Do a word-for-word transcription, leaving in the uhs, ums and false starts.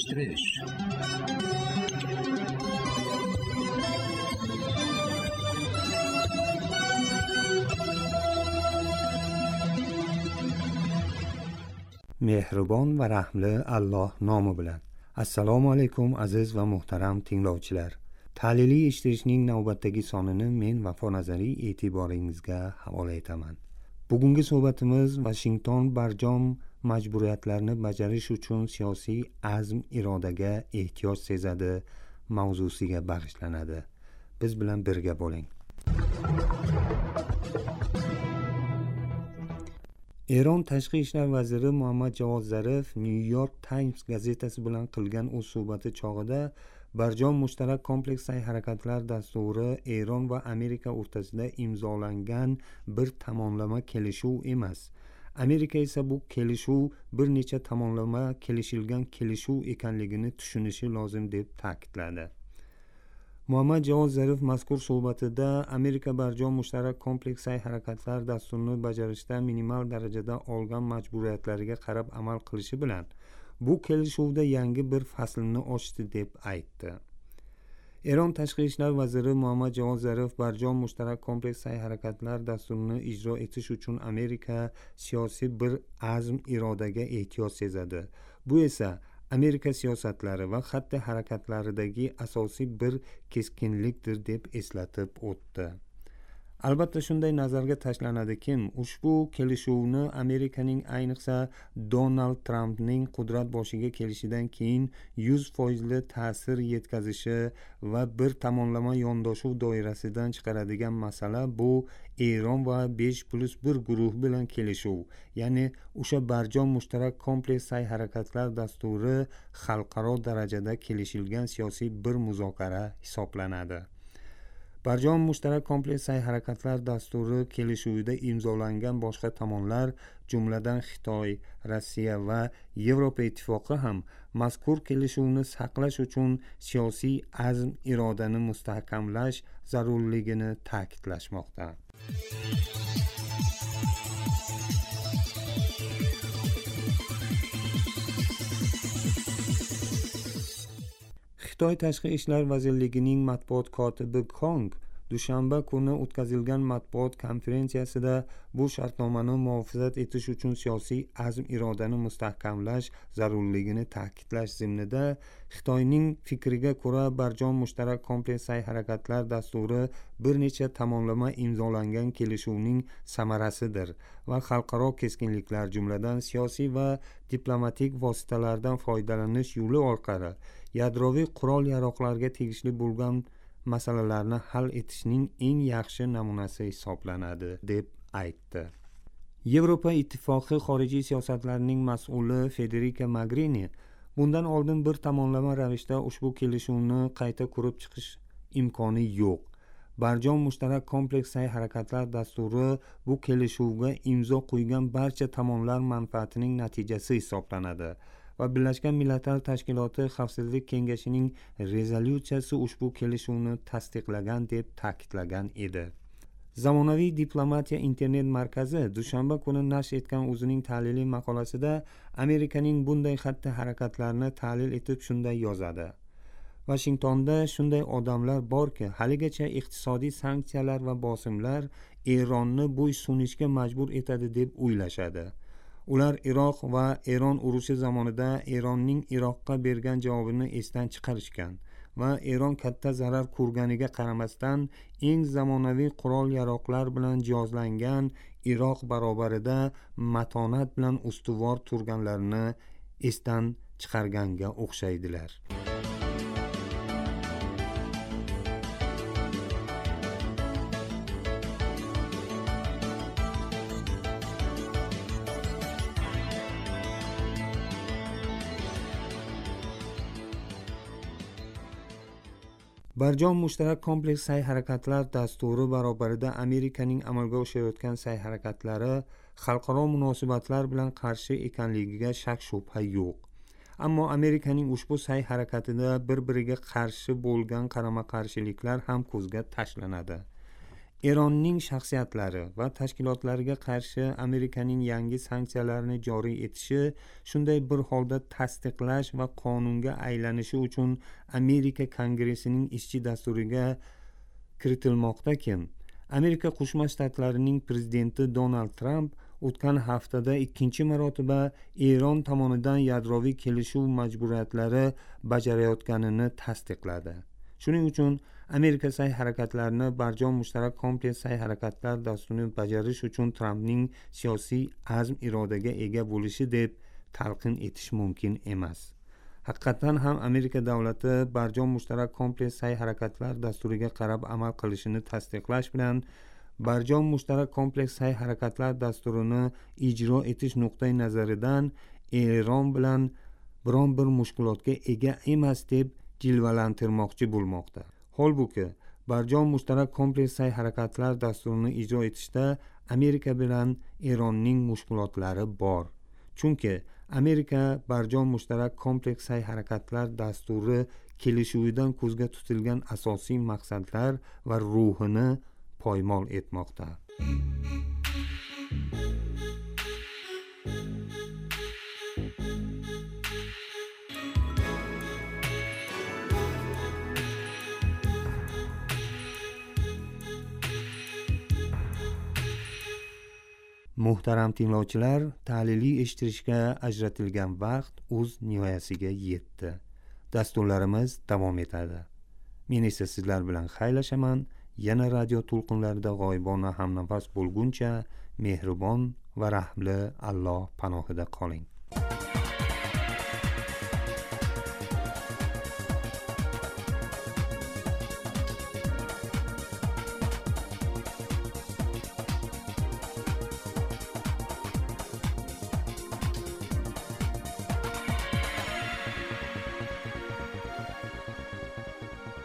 eshittirish. Mehribon va rahmli Alloh nomi bilan. Assalomu alaykum aziz va muhtaram tinglovchilar. Tahliliy eshittirishning navbatdagi sonini men Vafo Nazariy e'tiboringizga havola etaman. Bugungi suhbatimiz Washington barjom majburiyatlarni bajarish uchun siyosiy azm irodaga ehtiyoj sezadi mavzusiga bag'ishlanadi. Biz bilan birga bo'ling. Eron tashqi ishlar vaziri Muhammad Javod Zarif New York Times gazetasi bilan qilgan o'z suhbati chog'ida barjom mushtarak kompleks sa'y-harakatlar dasturi Eron va Amerika o'rtasida imzolangan bir tomonlama kelishuv emas. Amerika esa bu kelishuv bir necha tomonlama kelishilgan kelishuv ekanligini tushunishi lozim deb ta'kidladi. Muhammad Javod Zarif mazkur suhbatida Amerika barjom mushtarak kompleks sa'y-harakatlar dasturini bajarishda minimal darajada olgan majburiyatlariga qarab amal qilishi bilan bu kelishuvda yangi bir faslni ochdi deb aytdi. Eron tashqi ishlar vaziri Muhammad Javod Zarif barjom mushtarak kompleks sa'y-harakatlar dasturini ijro etish uchun Amerika siyosiy bir azm irodaga ehtiyoj sezadi. Bu esa Amerika siyosatlari va xatti harakatlaridagi asosiy bir keskinlikdir deb eslatib o'tdi. Albatta shunday nazarga tashlanadiki, ushbu kelishuvni Amerikaning ayniqsa Donald Trampning qudrat boshiga kelishidan keyin yuz foiz ta'sir yetkazishi va bir tomonlama yondashuv doirasidan chiqaradigan masala bu Eron va besh plus bir guruh bilan kelishuv, ya'ni o'sha barjom mushtarak kompleks sa'y-harakatlar dasturi xalqaro darajada kelishilgan siyosiy bir muzokara hisoblanadi. Barjom mushtarak kompleks sa'y-harakatlar dasturi kelishuvida imzolangan boshqa tomonlar, jumladan Xitoy, Rossiya va Yevropa ittifoqi ham mazkur kelishuvni saqlash uchun siyosiy azm irodani mustahkamlash zarurligini ta'kidlashmoqda. Xitoy tashqi ishlar vazirligining matbuot kotibi Kong dushanba kuni o'tkazilgan matbuot konferensiyasida bu shartnomani muhofaza etish uchun siyosiy azm irodani mustahkamlash zarurligini ta'kidlash zimnida Xitoyning fikriga ko'ra barjom mushtarak kompleks sa'y-harakatlar dasturi bir necha tomonlama imzolangan kelishuvning samarasidir va xalqaro keskinliklar, jumladan siyosiy va diplomatik vositalardan foydalanish yo'li orqali yadroviy qurol-yaroqlarga tegishli bo'lgan masalalarni hal etishning eng yaxshi namunasi hisoblanadi deb aytdi. Yevropa ittifoqi xorijiy siyosatlarining mas'uli Federica Mogherini bundan oldin bir tomonlama ravishda ushbu kelishuvni qayta qurib chiqish imkoni yo'q. Barjom mushtarak kompleks sa'y-harakatlar dasturi bu kelishuvga imzo qo'ygan barcha tomonlar manfaatining natijasi hisoblanadi va Birlashgan Millatlar Tashkiloti Xavfsizlik kengashining rezolyutsiyasi ushbu kelishuvni tasdiqlagan deb ta'kidlagan edi. Zamonaviy diplomatiya internet markazi dushanba kuni nashr etgan o'zining tahliliy maqolasida Amerikaning bunday xatti harakatlarini tahlil etib shunday yozadi. Washingtonda shunday odamlar borki, haligacha iqtisodiy sanksiyalar va bosimlar Eronni bo'ysunishga majbur etadi deb o'ylashadi. Ular Iroq va Eron urushi zamonida Eronning Iroqqa bergan javobini esdan chiqarishgan va Eron katta zarar ko'rganiga qaramasdan eng zamonaviy qurol-yaroqlar bilan jihozlangan Iroq barobarida matonat bilan ustuvor turganlarini esdan chiqarganga o'xshaydilar. Barjom mushtarak kompleks sa'y-harakatlar dasturi barobarida Amerikaning amalga oshirayotgan sa'y-harakatlari xalqaro munosabatlar bilan qarshi ekanligiga shak shubha yo'q. Ammo Amerikaning ushbu sa'y-harakatida bir-biriga qarshi bo'lgan qarama-qarshiliklar ham ko'zga tashlanadi. Eronning shaxsiyatlari va tashkilotlariga qarshi Amerikaning yangi sanksiyalarini joriy etishi shunday bir holda tasdiqlash va qonunga aylanishi uchun Amerika Kongressining ishchi dasturiga kiritilmoqda-ki, Amerika Qo'shma Shtatlarining prezidenti Donald Trump o'tgan haftada ikkinchi marotaba Eron tomonidan yadroviy kelishuv majburiyatlari bajarayotganini tasdiqladi. Shuning uchun Amerika sa'y-harakatlarini Barjom mushtarak kompleks sa'y-harakatlar dasturini bajarish uchun Trampning siyosiy azm irodaga ega bo'lishi deb talqin etish mumkin emas. Haqiqatan ham Amerika davlati Barjom mushtarak kompleks sa'y-harakatlar dasturiga qarab amal qilishini tasdiqlash bilan Barjom mushtarak kompleks sa'y-harakatlar dasturini ijro etish nuqtai nazaridan Eron bilan biron bir mushkulotga ega emas deb jilvalantirmoqchi bo'lmoqda. Holbuki, Barjom mushtarak kompleks sa'y-harakatlar dasturini ijro etishda Amerika bilan Eronning mushkulotlari bor. Chunki Amerika Barjom mushtarak kompleks sa'y-harakatlar dasturi kelishuvidan ko'zga tutilgan asosiy maqsadlar va ruhini poymol etmoqda. Muhtaram tinglovchilar, tahliliy eshittirishga ajratilgan vaqt o'z nihoyasiga yetdi. Dasturlarimiz davom etadi. Men esa sizlar bilan xayrlashaman. Yana radio to'lqinlarida g'oyibona hamnafas bo'lguncha mehribon va rahmli Alloh panohida qoling.